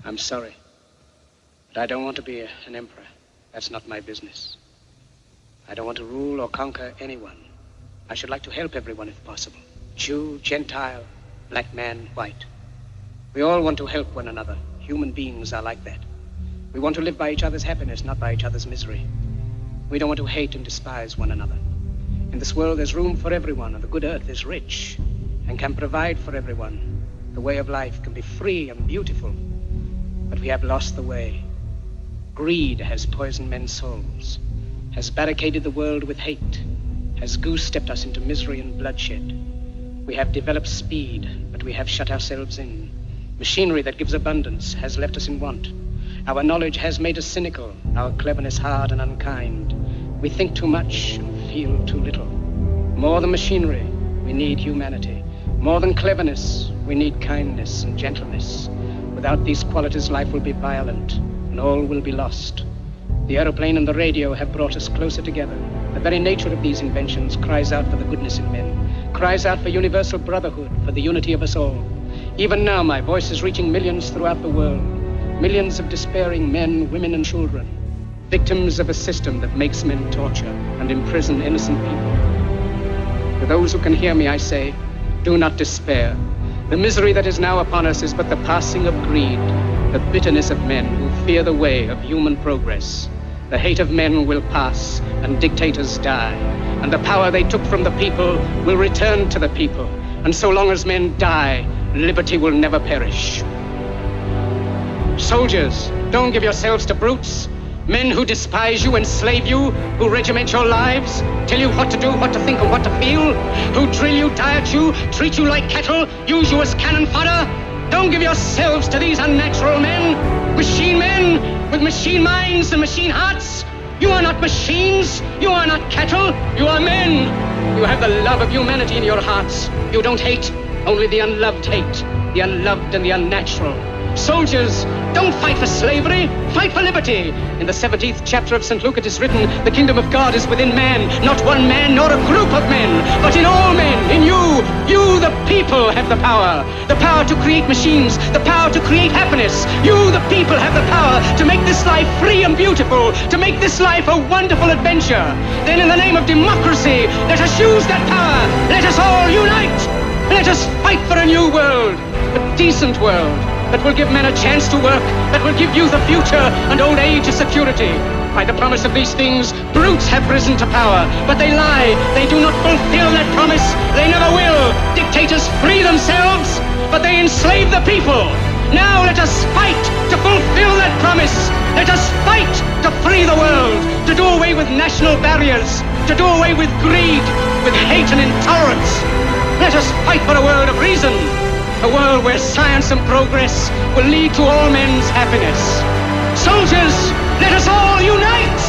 I'm sorry, but I don't want to be an emperor. That's not my business. I don't want to rule or conquer anyone. I should like to help everyone if possible. Jew, Gentile, black man, white. We all want to help one another. Human beings are like that. We want to live by each other's happiness, not by each other's misery. We don't want to hate and despise one another. In this world, there's room for everyone, and the good earth is rich and can provide for everyone. The way of life can be free and beautiful, but we have lost the way. Greed has poisoned men's souls, has barricaded the world with hate, has goose-stepped us into misery and bloodshed. We have developed speed, but we have shut ourselves in. Machinery that gives abundance has left us in want. Our knowledge has made us cynical, our cleverness hard and unkind. We think too much and feel too little. More than machinery, we need humanity. More than cleverness, we need kindness and gentleness. Without these qualities, life will be violent and all will be lost. The aeroplane and the radio have brought us closer together. The very nature of these inventions cries out for the goodness in men, cries out for universal brotherhood, for the unity of us all. Even now, my voice is reaching millions throughout the world. Millions of despairing men, women, and children, victims of a system that makes men torture and imprison innocent people. To those who can hear me, I say, do not despair. The misery that is now upon us is but the passing of greed, the bitterness of men who fear the way of human progress. The hate of men will pass, and dictators die, and the power they took from the people will return to the people. And so long as men die, liberty will never perish. Soldiers, don't give yourselves to brutes. Men who despise you, enslave you, who regiment your lives, tell you what to do, what to think, and what to feel, who drill you, diet you, treat you like cattle, use you as cannon fodder. Don't give yourselves to these unnatural men, machine men with machine minds and machine hearts. You are not machines, you are not cattle, you are men. You have the love of humanity in your hearts. You don't hate, only the unloved hate, the unloved and the unnatural. Soldiers, don't fight for slavery, fight for liberty. In the 17th chapter of St. Luke it is written, the kingdom of God is within man, not one man nor a group of men, but in all men, in you. You, the people, have the power to create machines, the power to create happiness. You, the people, have the power to make this life free and beautiful, to make this life a wonderful adventure. Then in the name of democracy, let us use that power. Let us all unite. Let us fight for a new world, a decent world, that will give men a chance to work, that will give youth a future and old age a security. By the promise of these things, brutes have risen to power, but they lie. They do not fulfill that promise. They never will. Dictators free themselves, but they enslave the people. Now let us fight to fulfill that promise. Let us fight to free the world, to do away with national barriers, to do away with greed, with hate and intolerance. Let us fight for a world of reason, a world where science and progress will lead to all men's happiness. Soldiers, let us all unite!